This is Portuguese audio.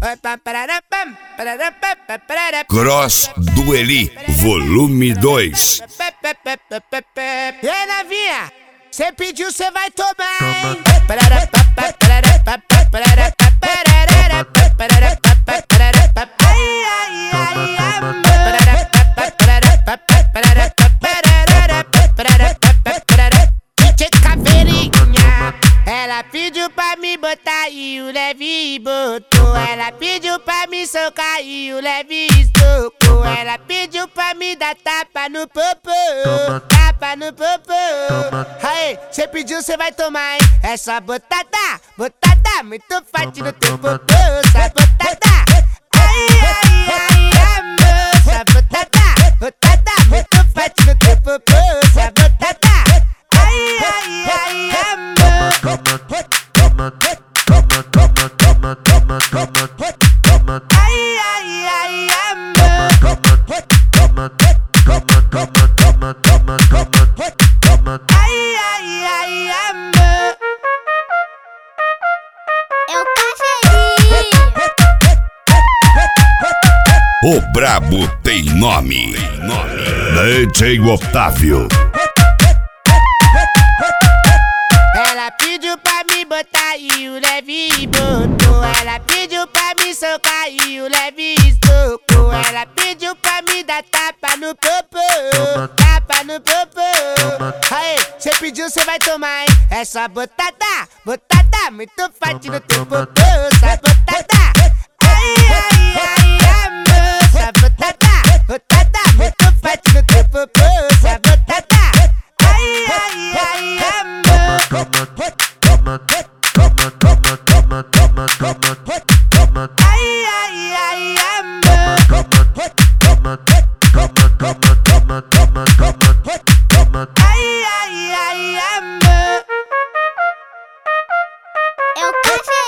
Cross do Eli, volume 2. E aí, novinha, cê pediu, cê vai tomar, hein? Ela pediu pra me botar e o leve botou. Ela pediu pra me socar e o leve estocou. Ela pediu pra me dar tapa no popô, tapa no popô. Aí, cê pediu, cê vai tomar, hein? É só botada, botada, muito forte no teu popô. Só botada, ai, ai, ai, amor. Só botada, botada, muito forte no teu popô. Só botada, ai, ai, ai, amor. Ai, ai, ai, amor. Ai, ai, ai, amor. Eu cafezinho. O brabo tem nome. DJ Otávio. Ela pediu pra me botar e o leve botou. Ela pediu pra me socar e o leve estocou. Ela pediu pra me dar tapa no popô, tapa no popô. Aí, cê pediu, cê vai tomar, hein? É só botada, botada, muito forte no teu popô. Só botada, ai, ai, ai, amor. Só botada, botada, muito forte no teu popô. Só botada, ai, ai, ai, amor. Ai, ai, ai, amor. Ai, ai, ai, amor. Eu cafezinho.